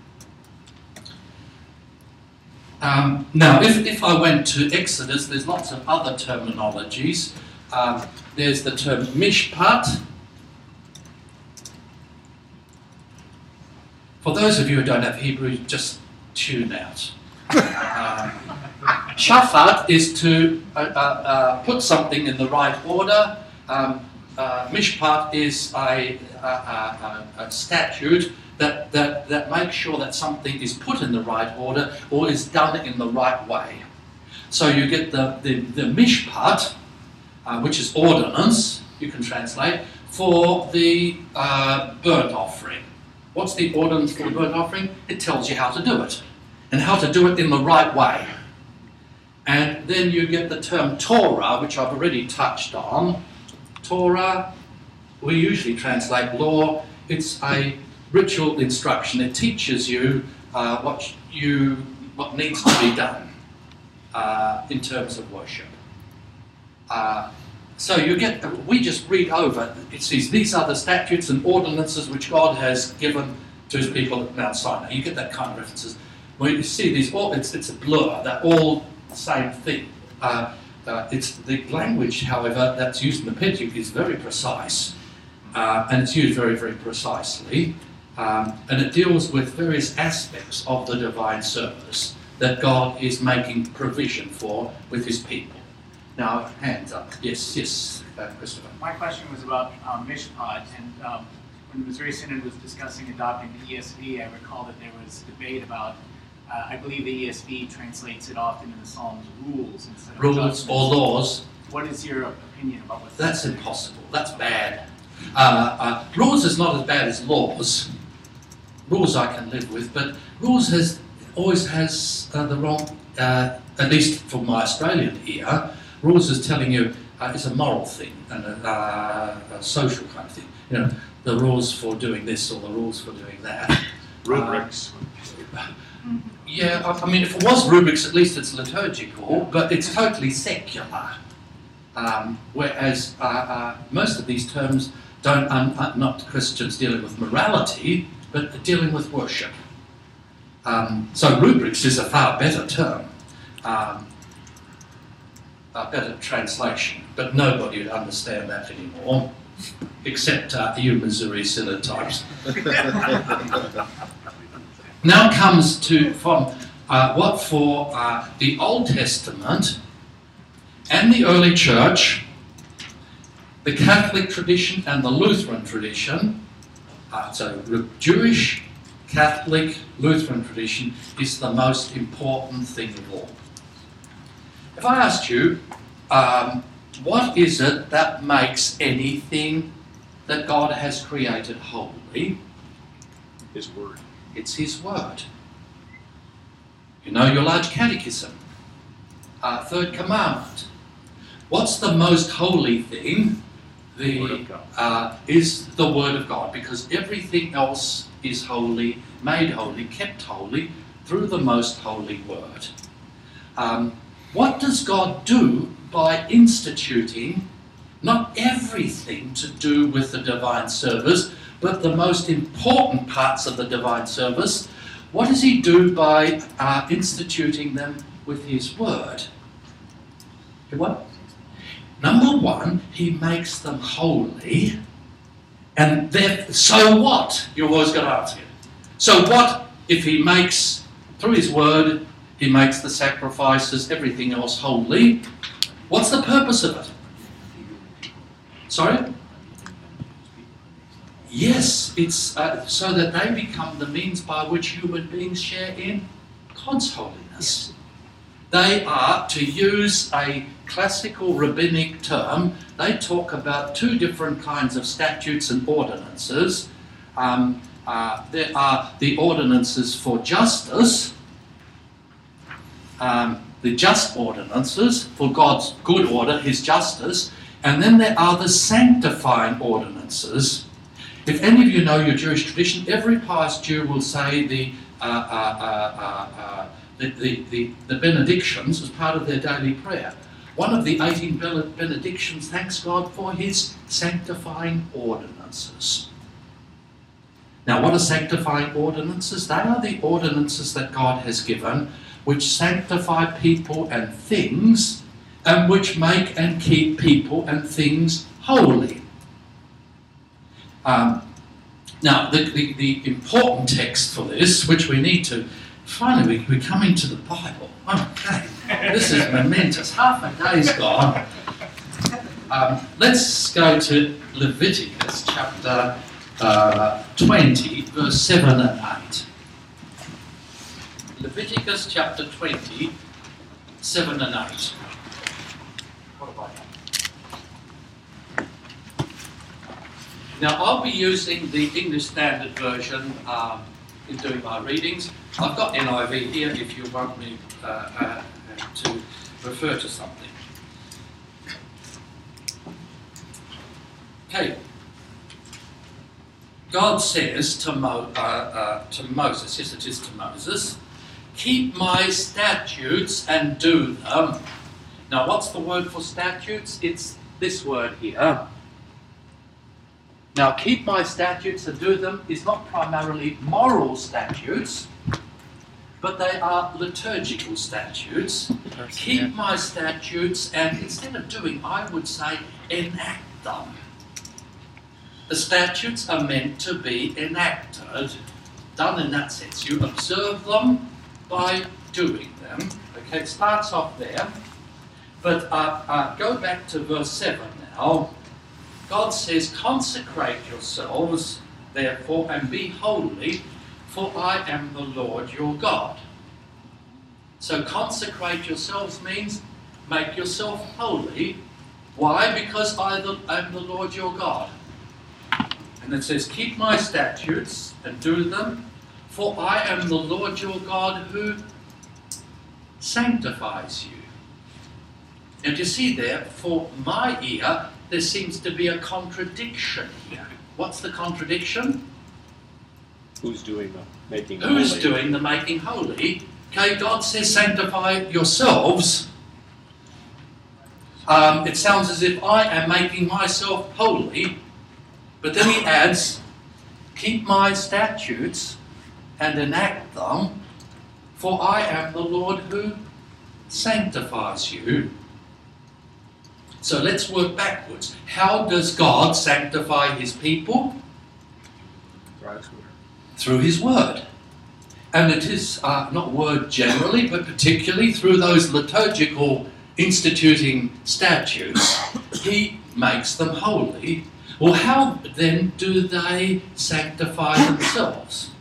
Um, now, if, if I went to Exodus, there's lots of other terminologies. Um, there's the term mishpat. For those of you who don't have Hebrew, just tune out. Um, shafat is to uh, uh, uh, put something in the right order. Um, uh, mishpat is a, a, a, a statute that, that, that makes sure that something is put in the right order or is done in the right way. So you get the, the, the mishpat, uh, which is ordinance, you can translate, for the uh, burnt offering. What's the ordinance for the burnt offering? It tells you how to do it, and how to do it in the right way. And then you get the term Torah, which I've already touched on. Torah, we usually translate law. It's a ritual instruction. It teaches you uh, what you what needs to be done uh, in terms of worship. Uh, So you get, we just read over, it says these are the statutes and ordinances which God has given to his people at Mount Sinai. You get that kind of references. When you see these, all, it's, it's a blur, they're all the same thing. Uh, uh, it's the language, however, that's used in the Pentateuch is very precise, uh, and it's used very, very precisely. Um, and it deals with various aspects of the divine service that God is making provision for with his people. Now, hands up. Yes, yes, uh, Christopher. My question was about um, Mishpat, and um, when the Missouri Synod was discussing adopting the E S V, I recall that there was debate about, uh, I believe the E S V translates it often in the Psalms, rules instead of Rules judgments. or laws. What is your opinion about what's That's impossible. That's bad. Uh, uh, rules is not as bad as laws. Rules I can live with, but rules has always has uh, the wrong, uh, at least for my Australian ear, rules is telling you uh, it's a moral thing and a, uh, a social kind of thing. You know, the rules for doing this or the rules for doing that. Rubrics. Uh, yeah, I, I mean, if it was rubrics, at least it's liturgical, but it's totally secular. Um, whereas uh, uh, most of these terms don't, um, uh, not Christians dealing with morality, but dealing with worship. Um, so rubrics is a far better term, um, a better translation, but nobody would understand that anymore, except uh, you Missouri Synod types. Now comes to from uh, what for uh, the Old Testament and the early church, the Catholic tradition and the Lutheran tradition, uh, so the Jewish, Catholic, Lutheran tradition is the most important thing of all. If I asked you, um, what is it that makes anything that God has created holy? His word. It's his word. You know your large catechism, uh, third commandment. What's the most holy thing? The Word of God. Uh, is the word of God, because everything else is holy, made holy, kept holy through the most holy word. Um, what does God do by instituting not everything to do with the divine service, but the most important parts of the divine service? What does he do by uh, instituting them with his word? What? Number one, he makes them holy, and then, so what? You're always going to ask him. So what if he makes, through his word, he makes the sacrifices, everything else holy? What's the purpose of it? Sorry? Yes, it's uh, so that they become the means by which human beings share in God's holiness. They are, to use a classical rabbinic term, they talk about two different kinds of statutes and ordinances. Um, uh, there are the ordinances for justice, um, the just ordinances for God's good order, his justice, and then there are the sanctifying ordinances. If any of you know your Jewish tradition, every pious Jew will say the uh, uh, uh, uh, uh, The, the, the, the benedictions as part of their daily prayer. One of the eighteen benedictions thanks God for his sanctifying ordinances. Now, what are sanctifying ordinances? They are the ordinances that God has given which sanctify people and things and which make and keep people and things holy. Um, now, the, the, the important text for this, which we need to Finally, we're coming to the Bible. Okay, this is momentous. Half a day's gone. Um, let's go to Leviticus chapter uh, twenty, verse seven and eight. Leviticus chapter twenty, seven and eight. What have I done? Now, I'll be using the English Standard Version um, in doing my readings. I've got N I V here if you want me uh, uh, to refer to something. Okay. God says to, Mo, uh, uh, to Moses, yes it is to Moses, keep my statutes and do them. Now what's the word for statutes? It's this word here. Now, keep my statutes and do them is not primarily moral statutes, but they are liturgical statutes. Keep my statutes, and instead of doing, I would say, enact them. the statutes are meant to be enacted, done in that sense. You observe them by doing them. Okay, it starts off there. But uh, uh, go back to verse seven now. God says, consecrate yourselves, therefore, and be holy, for I am the Lord your God. So consecrate yourselves means make yourself holy. Why? Because I am the Lord your God. And it says, keep my statutes and do them, for I am the Lord your God who sanctifies you. And you see there, for my ear, there seems to be a contradiction here. What's the contradiction? Who's doing the making Who's holy? doing the making holy? Okay, God says sanctify yourselves. Um, it sounds as if I am making myself holy, but then he adds, keep my statutes and enact them, for I am the Lord who sanctifies you. So let's work backwards. How does God sanctify his people? Through his word. And it is uh, not word generally, but particularly through those liturgical instituting statutes, he makes them holy. Well, how then do they sanctify themselves?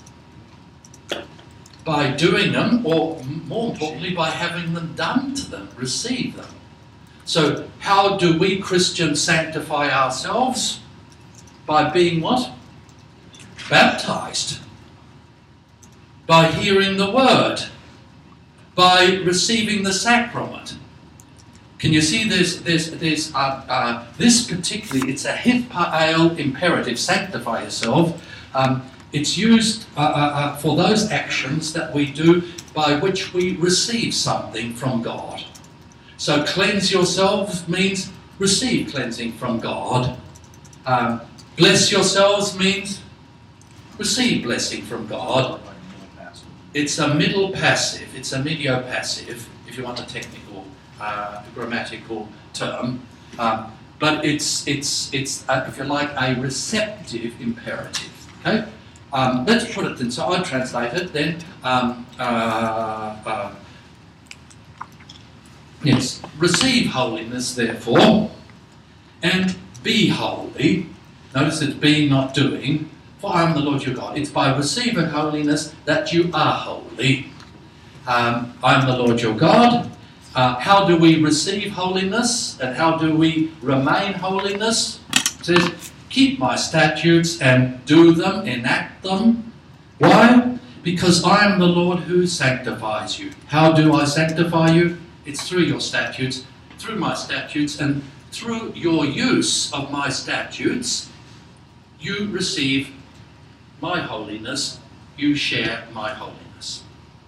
By doing them, or more importantly, by having them done to them, receive them. So how do we Christians sanctify ourselves? By being what? Baptized. By hearing the word. By receiving the sacrament. Can you see there's, there's, there's uh, uh, this particularly, it's a hitpael imperative, sanctify yourself. Um, it's used uh, uh, uh, for those actions that we do by which we receive something from God. So cleanse yourselves means receive cleansing from God. Um, bless yourselves means receive blessing from God. It's a middle passive, it's a medio passive, if you want a technical uh, grammatical term. Um, but it's, it's, it's uh, if you like, a receptive imperative. Okay? Um, let's put it then, so I translate it then. Um, uh, uh, Yes, receive holiness, therefore, and be holy. Notice it's being, not doing. For I am the Lord your God. It's by receiving holiness that you are holy. Um, I am the Lord your God. Uh, how do we receive holiness, and how do we remain holiness? It says, keep my statutes and do them, enact them. Why? Because I am the Lord who sanctifies you. How do I sanctify you? It's through your statutes, through my statutes, and through your use of my statutes, you receive my holiness, you share my holiness.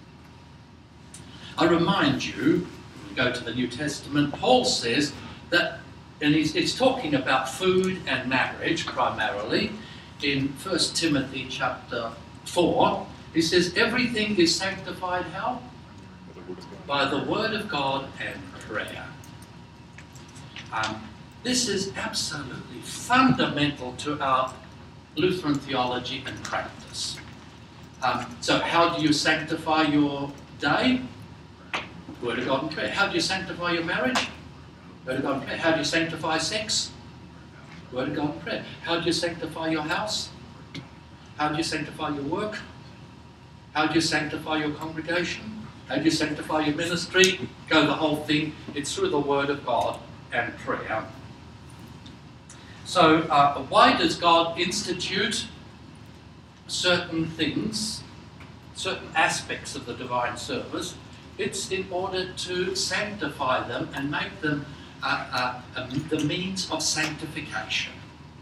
I remind you, when we go to the New Testament, Paul says that, and he's, it's talking about food and marriage primarily, in First Timothy chapter four, he says everything is sanctified how? By the word of God and prayer. Um, this is absolutely fundamental to our Lutheran theology and practice. Um, so how do you sanctify your day? Word of God and prayer. How do you sanctify your marriage? Word of God and prayer. How do you sanctify sex? Word of God and prayer. How do you sanctify your house? How do you sanctify your work? How do you sanctify your congregation? How do you sanctify your ministry? Go the whole thing. It's through the Word of God and prayer. So uh, why does God institute certain things, certain aspects of the divine service? It's in order to sanctify them and make them uh, uh, uh, the means of sanctification.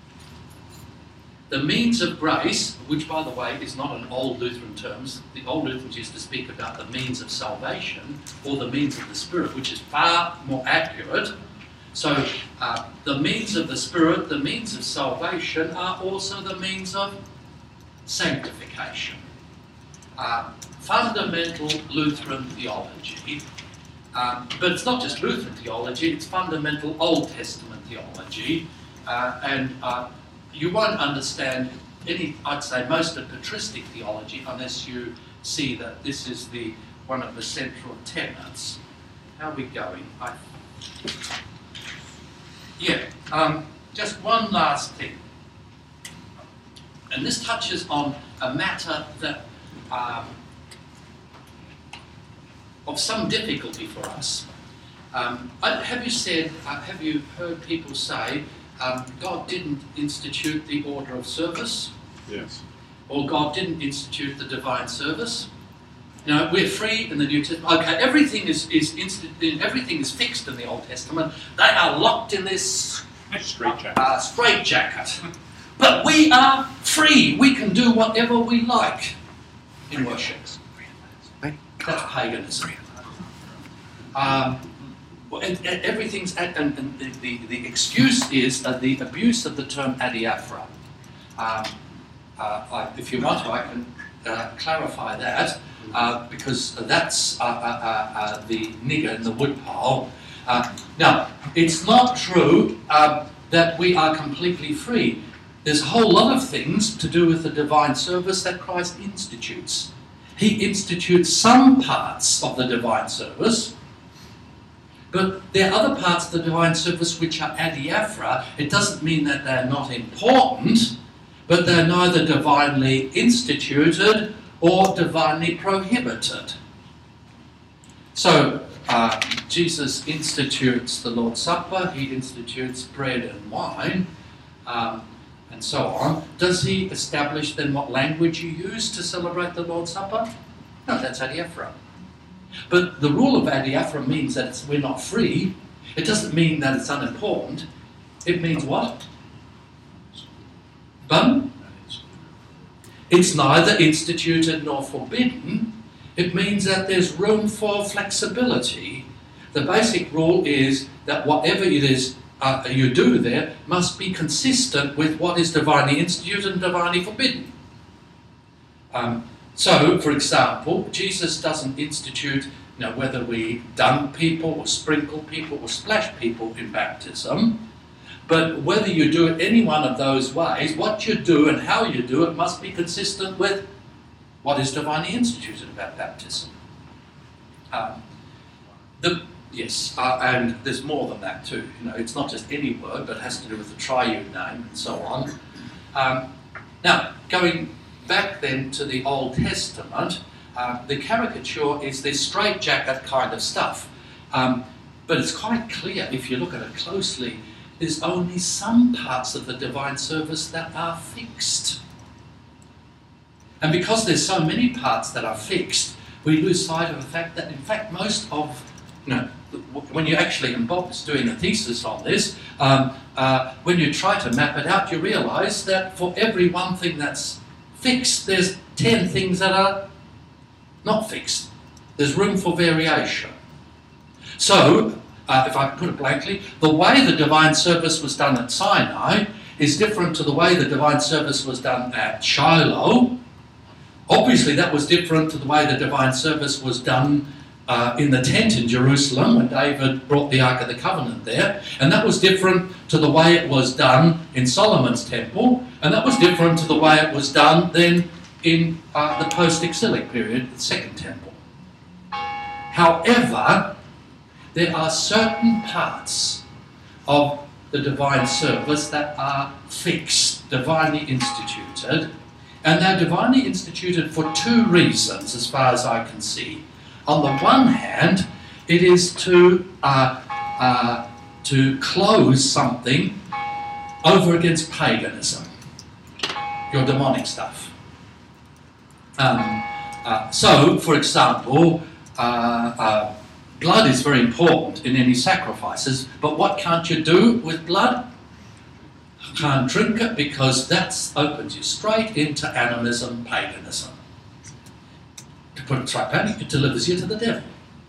The means of grace, which by the way is not an old Lutheran term, the old Lutherans used to speak about the means of salvation or the means of the Spirit, which is far more accurate. So uh, the means of the Spirit, the means of salvation are also the means of sanctification. Uh, fundamental Lutheran theology, um, but it's not just Lutheran theology, it's fundamental Old Testament theology, uh, and uh, you won't understand any, I'd say, most of patristic theology unless you see that this is the one of the central tenets. How are we going? I, yeah, um, just one last thing. And this touches on a matter that um, of some difficulty for us. Um, have you said, uh, have you heard people say, um, God didn't institute the order of service? Yes. Or God didn't institute the divine service? You know, we're free in the New Testament. Okay, everything is is insti- everything is fixed in the Old Testament. They are locked in this straitjacket. Uh, straitjacket. But we are free. We can do whatever we like in worship. That's paganism. Um, well, and, and everything's at, and, and the, the, the excuse is uh, the abuse of the term adiaphora. Um, uh, I, if you want to, I can uh, clarify that uh, because that's uh, uh, uh, uh, the nigger in the woodpile. Uh, now, it's not true um, that we are completely free. There's a whole lot of things to do with the divine service that Christ institutes. He institutes some parts of the divine service, but there are other parts of the divine service which are adiaphora. It doesn't mean that they're not important, but they're neither divinely instituted or divinely prohibited. So, uh, Jesus institutes the Lord's Supper, he institutes bread and wine, um, and so on. Does he establish then what language you use to celebrate the Lord's Supper? No, that's adiaphora. But the rule of adiaphora means that it's, we're not free. It doesn't mean that it's unimportant. It means what? Bun? It's neither instituted nor forbidden. It means that there's room for flexibility. The basic rule is that whatever it is uh, you do there must be consistent with what is divinely instituted and divinely forbidden. Um, so, for example, Jesus doesn't institute, you know, whether we dunk people or sprinkle people or splash people in baptism, but whether you do it any one of those ways, what you do and how you do it must be consistent with what is divinely instituted about baptism. Um, the, yes, uh, and there's more than that too. You know, it's not just any word, but it has to do with the triune name and so on. Um, now, going back then to the Old Testament, uh, the caricature is this straitjacket kind of stuff. Um, but it's quite clear, if you look at it closely, there's only some parts of the divine service that are fixed. And because there's so many parts that are fixed, we lose sight of the fact that, in fact, most of, you know, when you actually, and Bob's doing a thesis on this, um, uh, when you try to map it out, you realise that for every one thing that's fixed, there's ten things that are not fixed. There's room for variation. So, uh, if I put it blankly, the way the divine service was done at Sinai is different to the way the divine service was done at Shiloh. Obviously, that was different to the way the divine service was done uh, in the tent in Jerusalem when David brought the Ark of the Covenant there. And that was different to the way it was done in Solomon's temple. And that was different to the way it was done then in uh, the post-exilic period, the Second Temple. However, there are certain parts of the divine service that are fixed, divinely instituted, and they're divinely instituted for two reasons, as far as I can see. On the one hand, it is to uh, uh, to close something over against paganism, your demonic stuff. Um, uh, so, for example, uh, uh, blood is very important in any sacrifices, but what can't you do with blood? You can't drink it because that opens you straight into animism, paganism. To put it tripanically, it delivers you to the devil.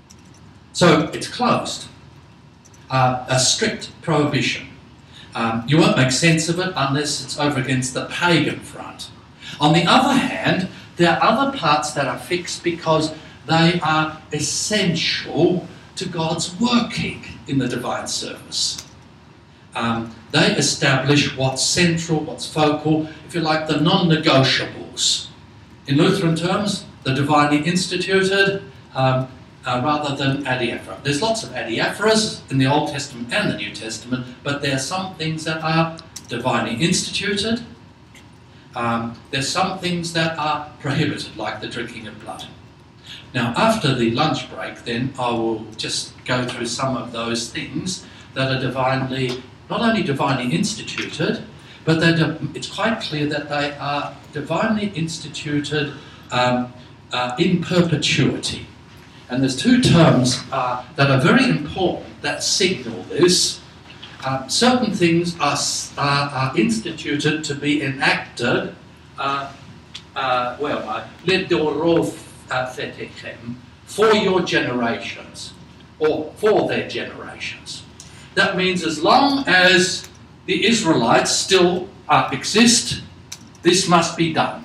So it's closed. Uh, a strict prohibition. Um, you won't make sense of it unless it's over against the pagan front. On the other hand, there are other parts that are fixed because they are essential to God's working in the divine service. Um, they establish what's central, what's focal, if you like, the non-negotiables. In Lutheran terms, the divinely instituted, um, uh, rather than adiaphora. There's lots of adiaphoras in the Old Testament and the New Testament, but there are some things that are divinely instituted. Um, there's some things that are prohibited, like the drinking of blood. Now, after the lunch break, then, I will just go through some of those things that are divinely, not only divinely instituted, but that it's quite clear that they are divinely instituted um, uh, in perpetuity. And there's two terms uh, that are very important that signal this. Uh, certain things are, are, are instituted to be enacted, uh, uh, well, uh, for your generations, or for their generations. That means as long as the Israelites still uh, exist, this must be done.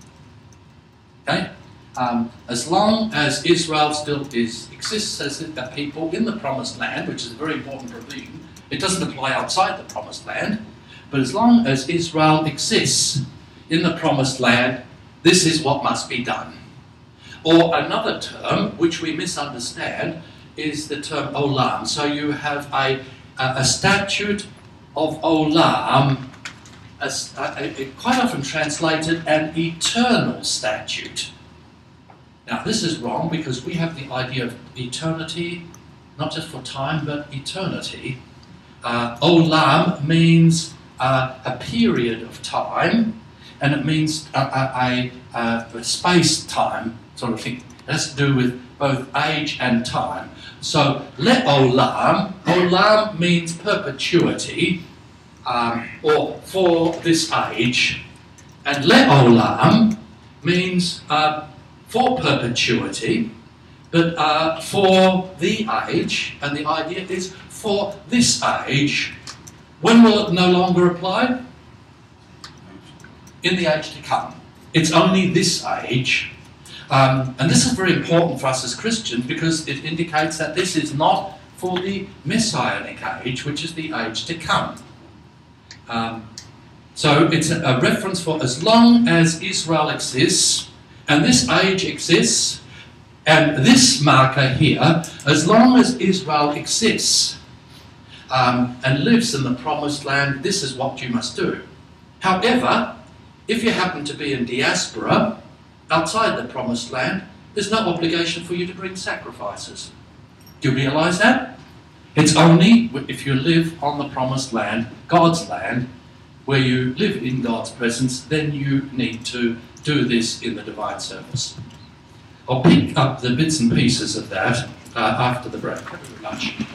Okay? Um, as long as Israel still is, exists as a people in the Promised Land, which is a very important provision, it doesn't apply outside the Promised Land, but as long as Israel exists in the Promised Land, this is what must be done. Or another term, which we misunderstand, is the term olam. So you have a, a, a statute of olam, as, a, a, quite often translated an eternal statute. Now this is wrong because we have the idea of eternity, not just for time, but eternity. Uh, olam means uh, a period of time, and it means a, a, a, a space-time sort of thing. It has to do with both age and time. So, le'olam, olam means perpetuity, um, or for this age, and le'olam means uh, for perpetuity, but uh, for the age, and the idea is for this age. When will it no longer apply? In the age to come. It's only this age. Um, and this is very important for us as Christians because it indicates that this is not for the Messianic age, which is the age to come. Um, so it's a, a reference for as long as Israel exists, and this age exists, and this marker here, as long as Israel exists um, and lives in the Promised Land, this is what you must do. However, if you happen to be in diaspora, outside the Promised Land, there's no obligation for you to bring sacrifices. Do you realise that? It's only if you live on the Promised Land, God's land, where you live in God's presence, then you need to do this in the divine service. I'll pick up the bits and pieces of that uh, after the break. Lunch.